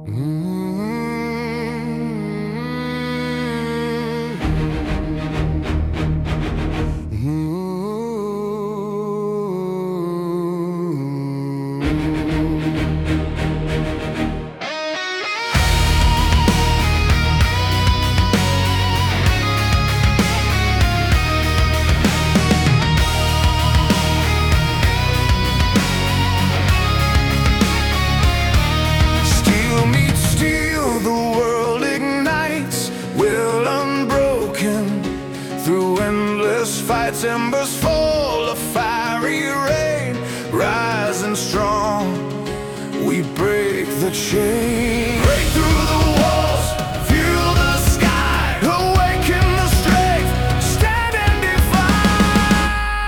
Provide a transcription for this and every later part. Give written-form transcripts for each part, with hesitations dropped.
Steel meets steel, the world ignites, will unbroken through endless fights. Embers fall, a fiery rain, rising strong. We break the chain, break through the walls, fuel the sky, awaken the strength, stand and defy.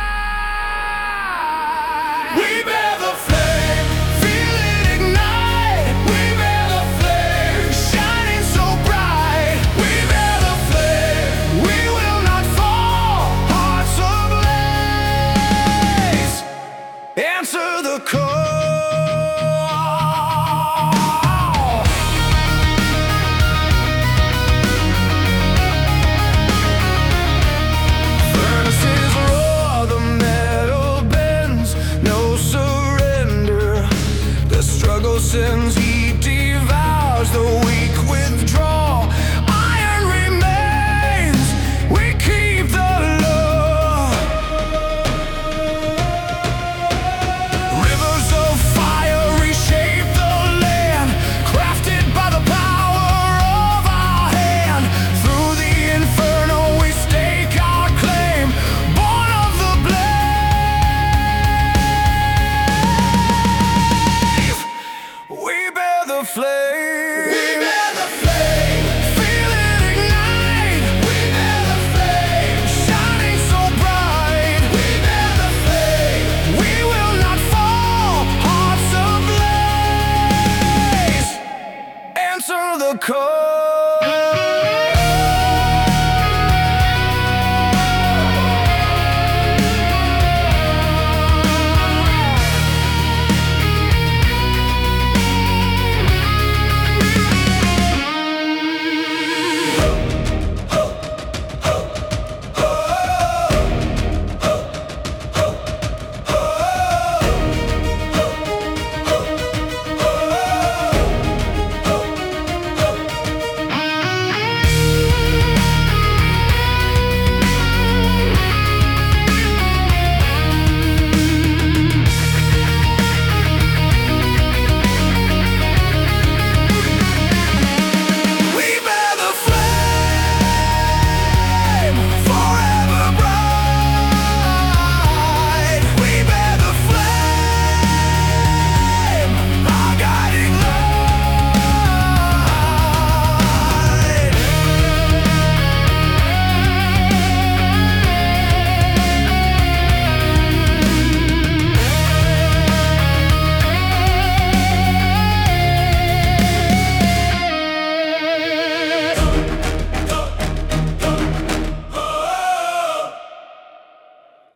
We bear the flame, feel it ignite. We bear the flame, shining so bright. We bear the flame, we will not fall, hearts ablaze. Answer the call. Furnaces roar, the metal bends, no surrender. The struggle sends heat, devours the weak, withdraw. Iron remains, we keep the love. Rivers of fire reshape the land, crafted by the power of our hand. Through the inferno we stake our claim, born of the blaze. We bear the flame.